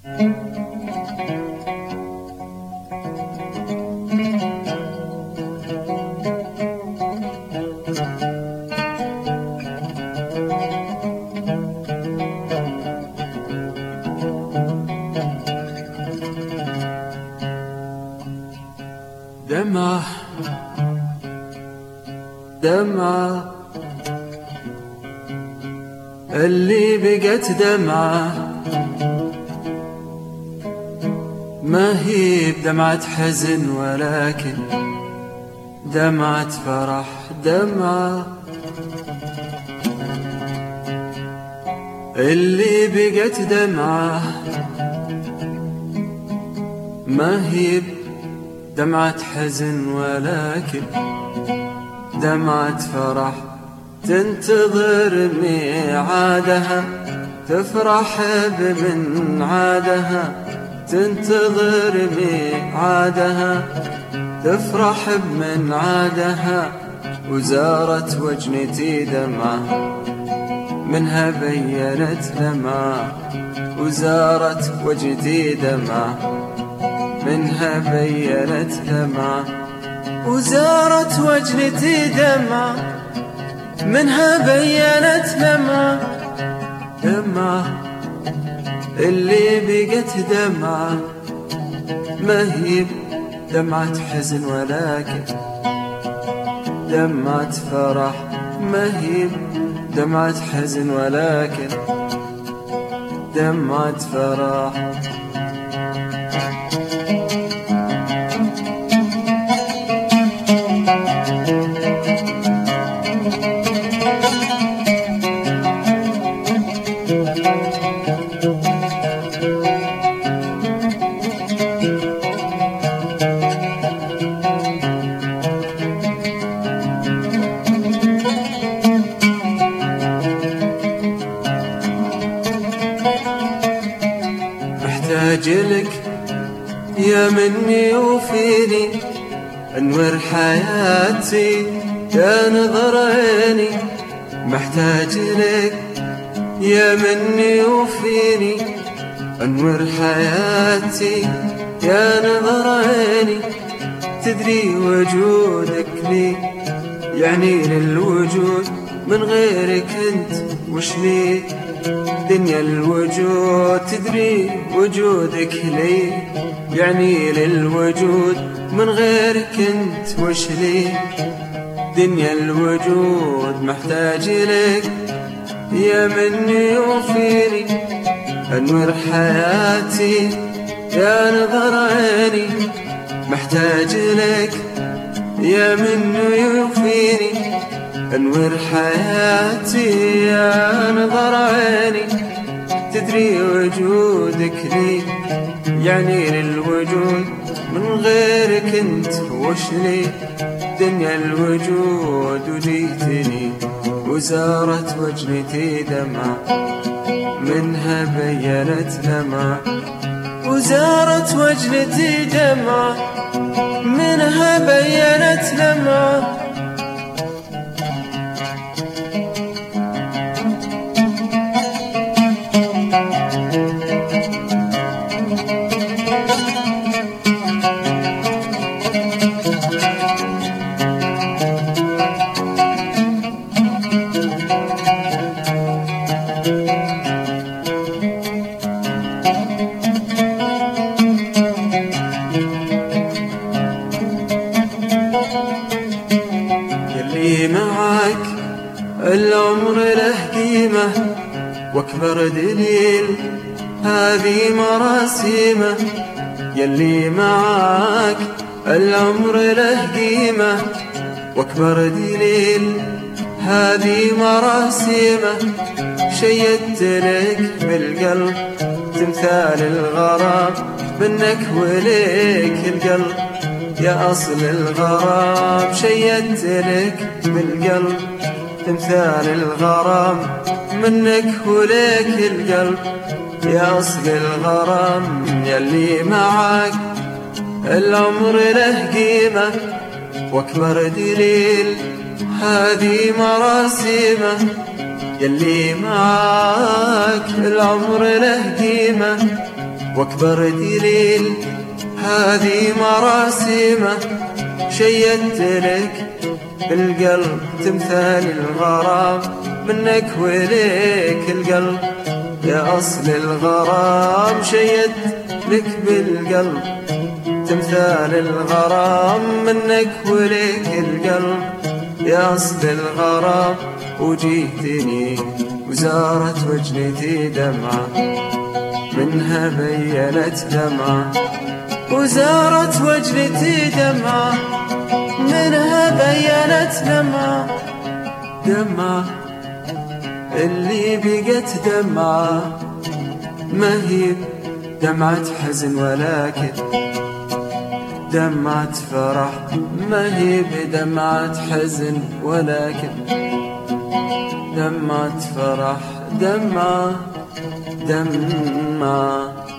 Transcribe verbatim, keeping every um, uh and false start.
دمعة دمعة اللي بقت دمعة ما هي بدمعة حزن ولكن دمعة فرح. دمعة اللي بقت دمعة ما هي دمعة حزن ولكن دمعة فرح. تنتظر ميعادها تفرح بمن عادها، تنتظر ميعادها تفرح بمن عادها. وزارت وجنتي دمعة منها بينت لمعة، وزارت وجنتي دمعة منها بينت لمعة، وزارت وجنتي دمعة منها بينت لمعة. دمعة اللي بقت دمعة ما هي دمعة حزن ولكن دمعة فرح. ما هي دمعة حزن ولكن دمعة فرح. محتاج لك يا مني وفيني انور حياتي يا نظر عيني. محتاج لك يا مني وفيني انور حياتي يا نظر عيني. تدري وجودك لي يعني للوجود، من غيرك انت وش لي دنيا الوجود. تدري وجودك لي يعني للوجود، من غيرك انت وش لي دنيا الوجود. محتاج لك يا مني وفيني انور حياتي يا نظر عيني. محتاج لك يا مني وفيني انور حياتي يا نظر عيني. تدري وجودك لي يعني للوجود، من غيرك انت وش لي دنيا الوجود. وجيتني وزارت وجنتي دمعة منها بينت لمعة، وزارت وجنتي دمعة منها بينت لمعة. يلي معاك العمر له قيمة واكبر دليل هذه مراسيمه. يلي معاك العمر له قيمة واكبر دليل هذه مراسيمه. شيدت لك بالقلب تمثال الغرام، منك وليك القلب يا أصل الغرام. شيدت لك بالقلب تمثال الغرام، منك وليك القلب يا أصل الغرام. يلي معاك العمر له قيمة واكبر دليل هذه مراسيمه. يلي معاك العمر له قيمة واكبر دليل هذه مراسمه، شيدت لك بالقلب تمثال الغرام، منك وليك القلب يا أصل الغرام، شيدت لك بالقلب تمثال الغرام، منك وليك القلب يا أصل الغرام. وجيتني وزارت وجنتي دمعة، منها بينت دمعة، وزارت وجنتي دمعة، منها بينت دمعة، دمعة اللي بقت دمعة ما هي دمعة حزن ولكن دمعة فرح، ما هي بدمعة حزن ولكن دمعة فرح، دمعة دمعة